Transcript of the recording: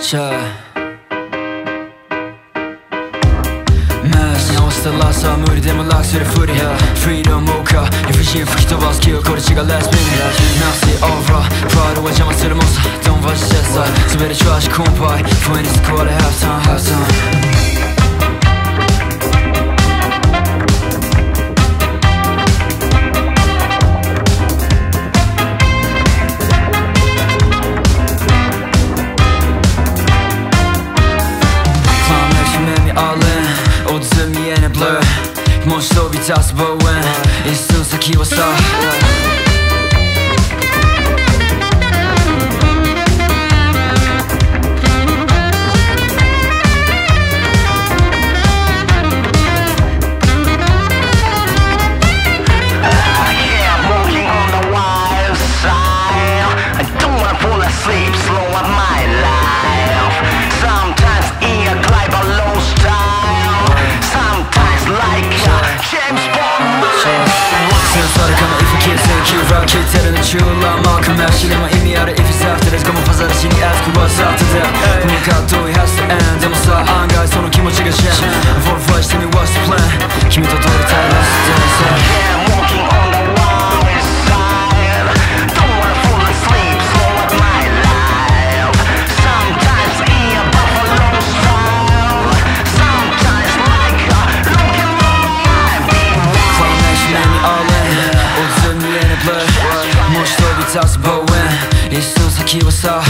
直したらさ無理でも楽するふりフリーのモーカー理不尽吹き飛ばす記憶これ違うレスピン Nasty over プライドは邪魔するもんさ Don't watch this さ全てトラッシュコンパイ不意に救われ Half time half time blur もし飛び出す望遠一寸先はさ聞いてるねチューラーマークメッシュでも意味ある If it's after this ゴムファザラシに ask what's after that この葛藤 has to end でもさ案外その気持ちがシェン Verify してみ what's the plan 君と通りたい Let's dance Yeah, walking on the wild side Don't wanna fall asleep, slow up my life Sometimes in a buffalo style Sometimes like a rock and roll life Follow me, she made me all in もし飛び立つ望遠一寸先はさ